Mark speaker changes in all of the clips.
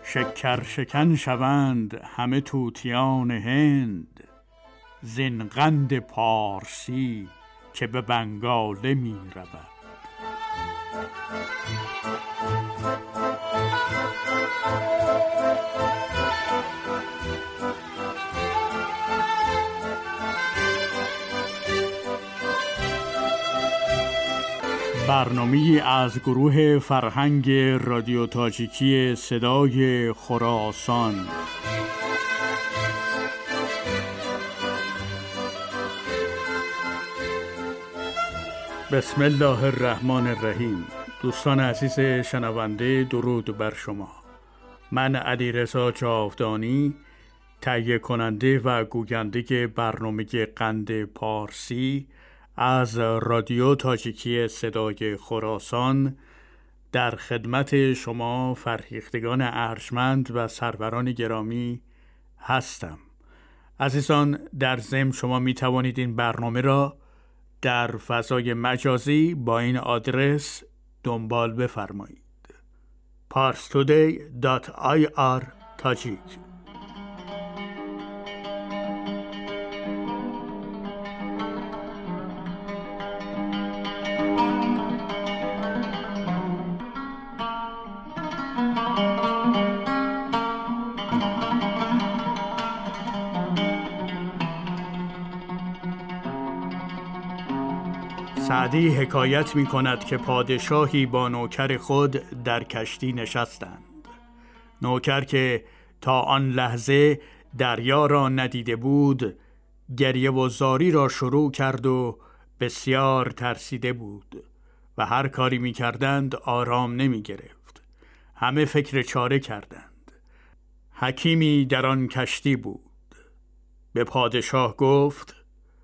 Speaker 1: شکر شکن شوند همه طوطیان هند، زین قند پارسی که به بنگاله می رود. برنامه‌ای از گروه فرهنگ رادیو تاجیکی صدای خراسان. بسم الله الرحمن الرحیم. دوستان عزیز شنونده، درود بر شما. من علیرضا جاودانی، تهیه کننده و گوینده برنامه قند پارسی از رادیو تاجیکی صدای خراسان، در خدمت شما فرهیختگان ارجمند و سروران گرامی هستم. عزیزان، در ضمن شما می توانید این برنامه را در فضای مجازی با این آدرس دنبال بفرمایید: parstoday.ir/tajik. سعدی حکایت می کند که پادشاهی با نوکر خود در کشتی نشستند. نوکر که تا آن لحظه دریا را ندیده بود، گریه و زاری را شروع کرد و بسیار ترسیده بود و هر کاری می کردند آرام نمی گرفت. همه فکر چاره کردند. حکیمی در آن کشتی بود. به پادشاه گفت: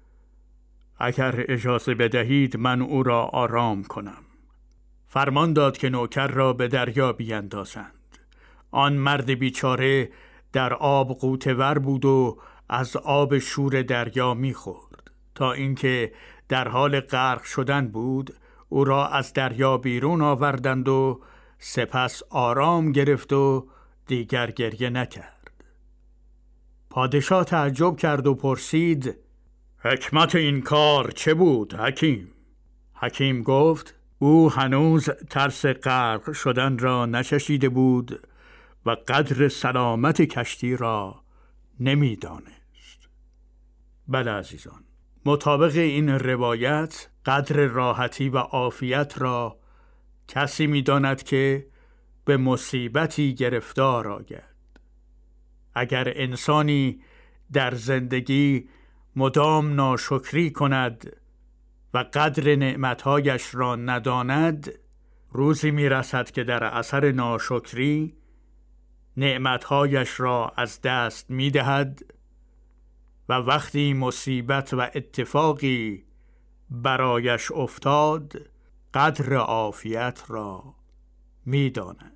Speaker 1: اگر اجازه بدهید من او را آرام کنم. فرمان داد که نوکر را به دریا بیندازند. آن مرد بیچاره در آب غوطه ور بود و از آب شور دریا می‌خورد. تا اینکه در حال غرق شدن بود، او را از دریا بیرون آوردند و سپس آرام گرفت و دیگر گریه نکرد. پادشاه تعجب کرد و پرسید: حکمت این کار چه بود حکیم؟ حکیم گفت: او هنوز ترس غرق شدن را نچشیده بود و قدر سلامت کشتی را نمی‌دانست. بله عزیزان، مطابق این روایت قدر راحتی و عافیت را کسی می‌داند که به مصیبتی گرفتار آید. اگر انسانی در زندگی مدام ناشکری کند و قدر نعمتهایش را نداند، روزی میرسد که در اثر ناشکری نعمتهایش را از دست میدهد و وقتی مصیبت و اتفاقی برایش افتاد، قدر عافیت را میداند.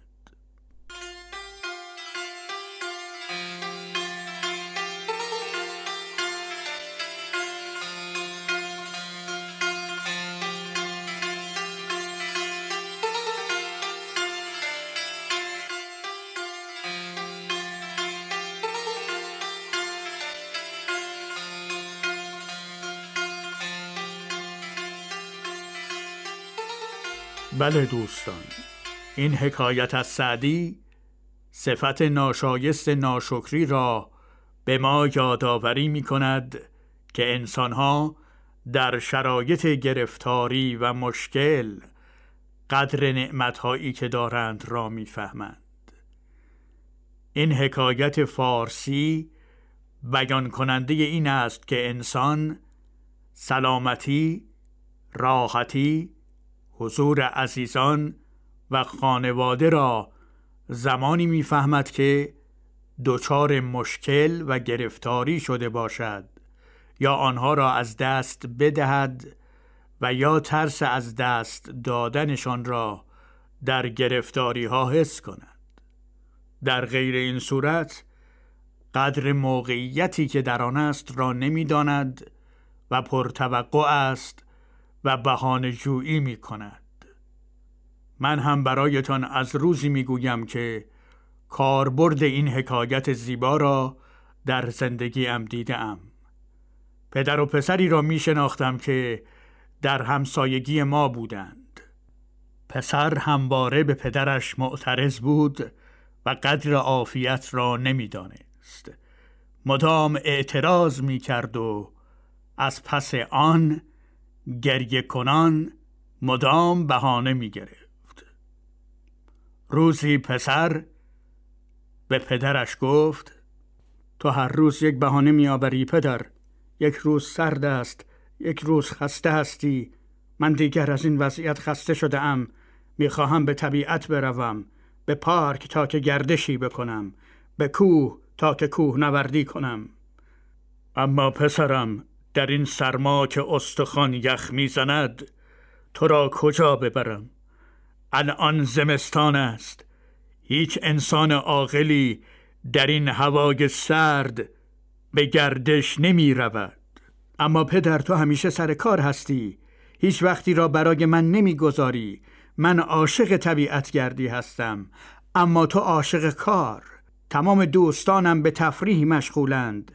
Speaker 1: بله دوستان، این حکایت از سعدی صفت ناشایست ناشکری را به ما یادآوری می کند که انسانها در شرایط گرفتاری و مشکل قدر نعمتهایی که دارند را می فهمند. این حکایت فارسی بیان کننده این است که انسان سلامتی، راحتی، حضور عزیزان و خانواده را زمانی می‌فهمد که دچار مشکل و گرفتاری شده باشد یا آنها را از دست بدهد و یا ترس از دست دادنشان را در گرفتاری ها حس کند. در غیر این صورت قدر موقعیتی که در آن است را نمی‌داند و پرتوقع است و بهانه جویی می کند. من هم برایتان از روزی می گویم که کاربرد این حکایت زیبا را در زندگیم دیدم. پدر و پسری را می شناختم که در همسایگی ما بودند. پسر همواره به پدرش معترض بود و قدر عافیت را نمی دانست. مدام اعتراض می کرد و از پس آن گریه کنان مدام بهانه می گرفت. روزی پسر به پدرش گفت: تو هر روز یک بهانه می آوری پدر. یک روز سرد است، یک روز خسته هستی. من دیگر از این وضعیت خسته شده ام. می خواهم به طبیعت بروم، به پارک تا که گردشی بکنم، به کوه تا که کوه نوردی کنم. اما پسرم، در این سرما که استخوان یخ می زند تو را کجا ببرم؟ الان زمستان است. هیچ انسان عاقلی در این هوای سرد به گردش نمی رود. اما پدر، تو همیشه سر کار هستی. هیچ وقتی را برای من نمی گذاری. من عاشق طبیعت گردی هستم، اما تو عاشق کار. تمام دوستانم به تفریح مشغولند.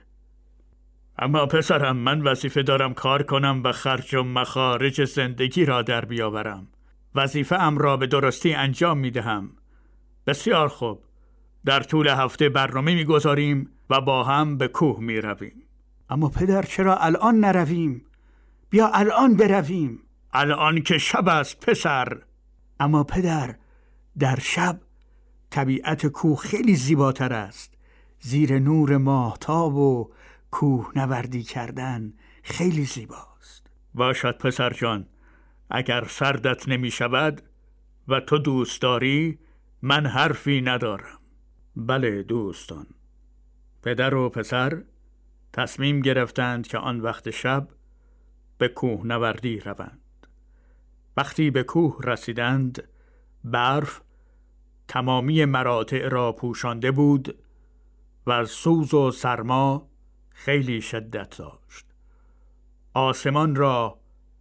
Speaker 1: اما پسرم، من وظیفه دارم کار کنم و خرج و مخارج زندگی را در بیاورم. وظیفه ام را به درستی انجام می دهم. بسیار خوب. در طول هفته برنامه می گذاریم و با هم به کوه می رویم. اما پدر، چرا الان نرویم؟ بیا الان برویم. الان که شب است پسر. اما پدر، در شب طبیعت کوه خیلی زیباتر است. زیر نور ماهتاب و کوه نوردی کردن خیلی زیباست. باشد پسر جان، اگر سردت نمی شود و تو دوست داری، من حرفی ندارم. بله دوستان، پدر و پسر تصمیم گرفتند که آن وقت شب به کوه نوردی روند. وقتی به کوه رسیدند، برف تمامی مراتع را پوشانده بود و از سوز و سرما خیلی شدت داشت. آسمان را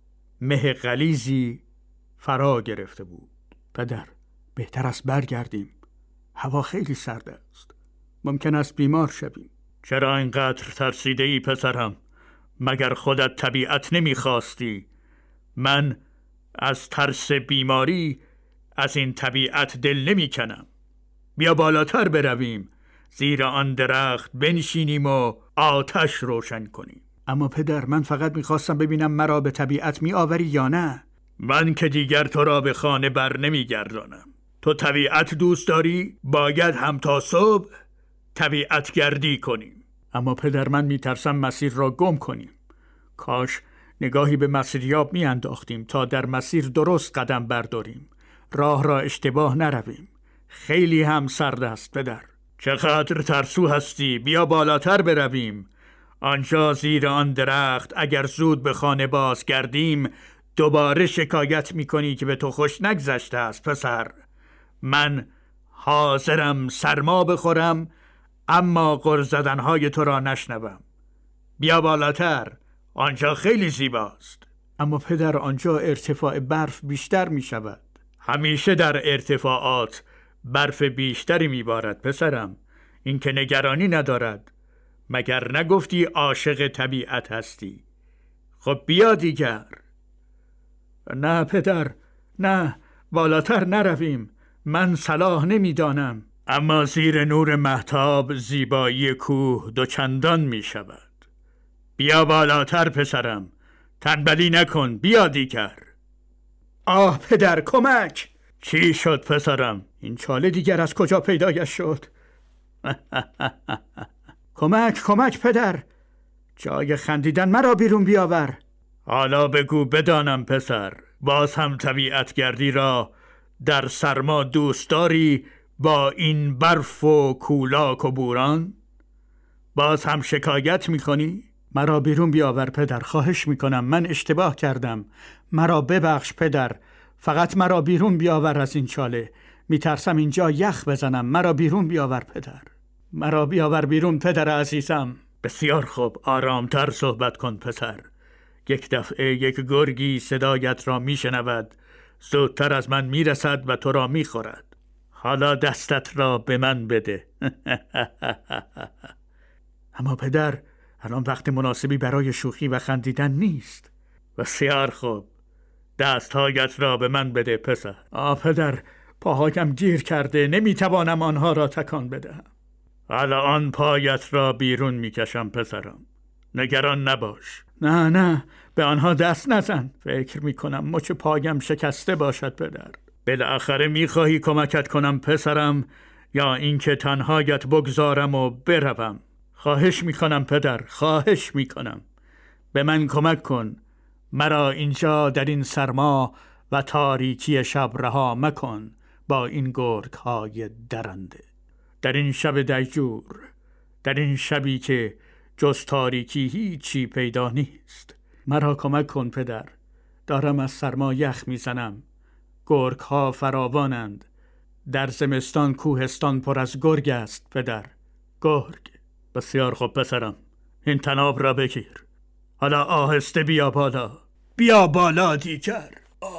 Speaker 1: مه غلیظی فرا گرفته بود. پدر، بهتر است برگردیم. هوا خیلی سرد است. ممکن است بیمار شویم. چرا اینقدر ترسیده ای پسرم؟ مگر خودت طبیعت نمیخواستی؟ من از ترس بیماری از این طبیعت دل نمیکنم. بیا بالاتر برویم، زیر آن درخت بنشینیم و آتش روشن کنیم. اما پدر، من فقط میخواستم ببینم مرا به طبیعت میآوری یا نه. من که دیگر تو را به خانه بر نمیگردانم. تو طبیعت دوست داری؟ باید هم تا صبح طبیعت گردی کنیم. اما پدر، من میترسم مسیر را گم کنیم. کاش نگاهی به مسیریاب میانداختیم تا در مسیر درست قدم برداریم. راه را اشتباه نرویم. خیلی هم سرد است پدر. چقدر ترسو هستی. بیا بالاتر برویم. آنجا زیر آن درخت اگر زود به خانه باز گردیم دوباره شکایت میکنی که به تو خوش نگذشته است پسر. من حاضرم سرما بخورم اما غر زدنهای تو را نشنوم. بیا بالاتر، آنجا خیلی زیباست. اما پدر، آنجا ارتفاع برف بیشتر می شود. همیشه در ارتفاعات برف بیشتری می بارد پسرم. این که نگرانی ندارد. مگر نگفتی عاشق طبیعت هستی؟ خب بیا دیگر. نه پدر، نه، بالاتر نرویم. من صلاح نمی دانم. اما زیر نور مهتاب زیبایی کوه دوچندان می شود. بیا بالاتر پسرم. تنبلی نکن. بیا دیگر. آه پدر، کمک! چی شد پسرم؟ این چاله دیگر از کجا پیدایش شد؟ کمک پدر! جای خندیدن مرا بیرون بیاور. حالا بگو بدانم پسر، باز هم طبیعت گردی را در سرما دوست داری با این برف و کولاک و بوران؟ باز هم شکایت میکنی؟ مرا بیرون بیاور پدر، خواهش میکنم. من اشتباه کردم. مرا ببخش پدر. فقط مرا بیرون بیاور از این چاله. میترسم اینجا یخ بزنم. مرا بیرون بیاور پدر. مرا بیاور بیرون پدر عزیزم. بسیار خوب، آرامتر صحبت کن پسر. یک دفعه یک گرگی صدایت را میشنود. زودتر از من میرسد و تو را میخورد. حالا دستت را به من بده. اما پدر، الان وقت مناسبی برای شوخی و خندیدن نیست. بسیار خوب، دستهایت را به من بده پسر. پدر، پاهایم گیر کرده، نمیتوانم آنها را تکان بدهم. الان پایت را بیرون میکشم پسرم، نگران نباش. نه، به آنها دست نزن. فکر میکنم مچ پایم شکسته باشد پدر. بالاخره میخواهی کمکت کنم پسرم، یا اینکه تنهایت بگذارم و بروم؟ خواهش میکنم پدر، خواهش میکنم، به من کمک کن. مرا اینجا در این سرما و تاریکی شب رها مکن با این گرگ های درنده. در این شب دیجور، در این شبی که جز تاریکی هیچی پیدا نیست، مرا کمک کن پدر. دارم از سرما یخ میزنم. گرگ ها فراوانند. در زمستان کوهستان پر از گرگ است پدر. گرگ. بسیار خوب پسرم، این طناب را بگیر. حالا آهسته بیا بالا. بیا بالا دیگر.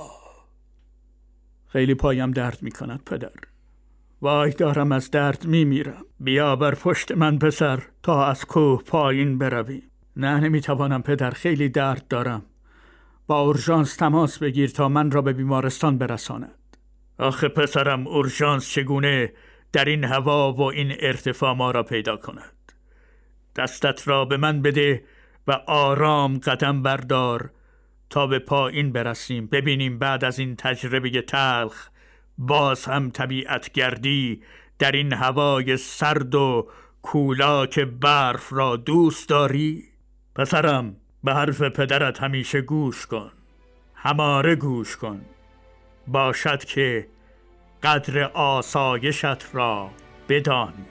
Speaker 1: خیلی پایم درد می کند پدر. وای، دارم از درد می میرم. بیا بر پشت من پسر تا از کوه پایین برویم. نه، نمی توانم پدر، خیلی درد دارم. با اورژانس تماس بگیر تا من را به بیمارستان برساند. آخه پسرم، اورژانس چگونه در این هوا و این ارتفاع ما را پیدا کند؟ دستت را به من بده و آرام قدم بردار تا به پایین برسیم. ببینیم بعد از این تجربه تلخ باز هم طبیعت گردی در این هوای سرد و کولاک برف را دوست داری؟ پسرم، به حرف پدرت همیشه گوش کن، هماره گوش کن. باشد که قدر آسایشت را بدانی.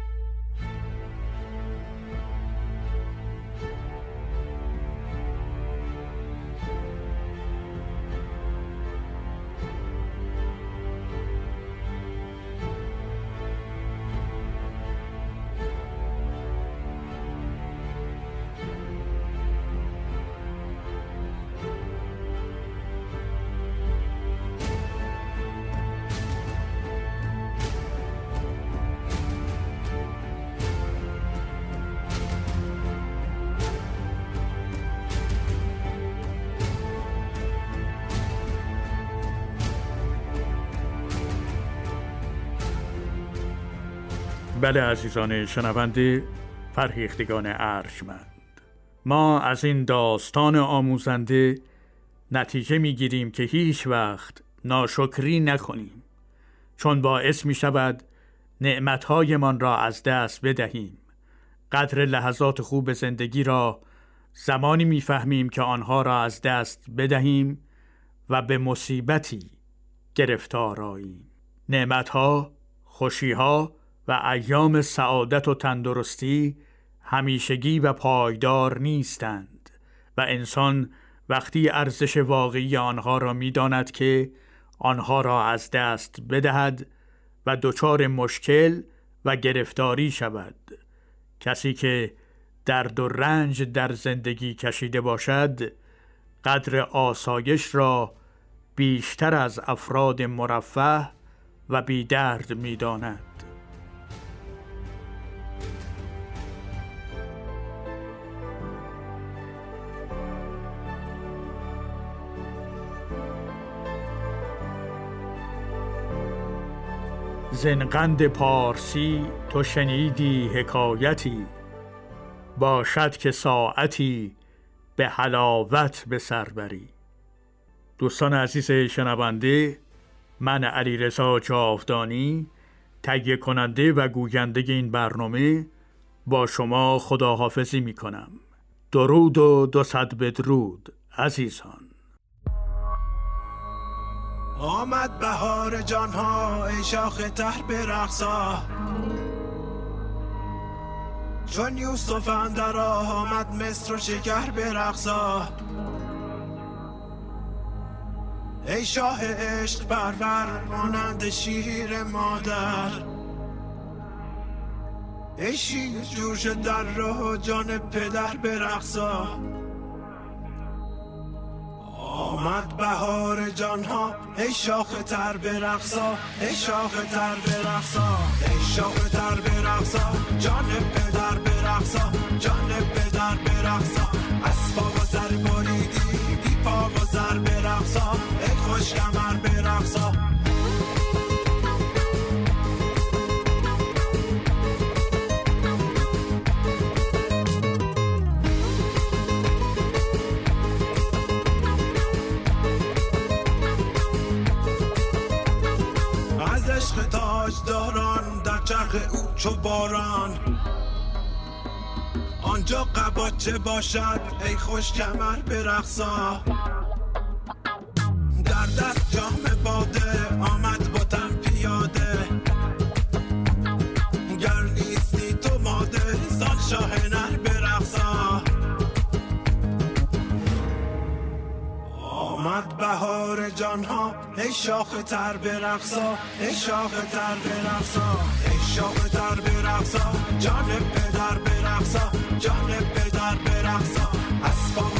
Speaker 1: بله عزیزان شنونده، فرهیختگان ارجمند، ما از این داستان آموزنده نتیجه میگیریم که هیچ وقت ناشکری نکنیم، چون باعث می شود نعمتهایمان را از دست بدهیم. قدر لحظات خوب زندگی را زمانی میفهمیم که آنها را از دست بدهیم و به مصیبتی گرفتار آییم. نعمتها، خوشیها و ایام سعادت و تندرستی همیشگی و پایدار نیستند و انسان وقتی ارزش واقعی آنها را می‌داند که آنها را از دست بدهد و دچار مشکل و گرفتاری شود. کسی که درد و رنج در زندگی کشیده باشد قدر آسایش را بیشتر از افراد مرفه و بی درد می‌داند. زنقند پارسی تو شنیدی حکایتی، باشد که ساعتی به حلاوت به سر بری. دوستان عزیز شنونده، من علیرضا جاودانی، تهیه کننده و گوینده این برنامه، با شما خداحافظی می کنم. درود و 200 بدرود عزیزان.
Speaker 2: آمد بهار جانها ای شاخ تر برقصا، چون یوسف اندر آمد مصر و شکر برقصا. ای شاه عشق پرور مانند شیر مادر، ای شیر جوش در راه جان پدر برقصا. آمد بهار جانها ای شاخ تر برقصا ای شاخ تر برقصا ای شاخ تر برقصا جان پدر برقصا جان پدر برقصا از پا و سر بریدی بی پا و سر برقصا ای خوش کمر برقصا عشق تاجداران در چرخ او چو باران آنجا قباچه باشد ای خوش کمر برقصا در دست جام باده آمد با تن پیاده گر نیستی تو ماده زان شاه نر برقصا آمد بهار جانها ای شاخ تر برقصا ای شاخ تر برقصا ای شاخ تر برقصا جان پدر برقصا جان پدر برقصا از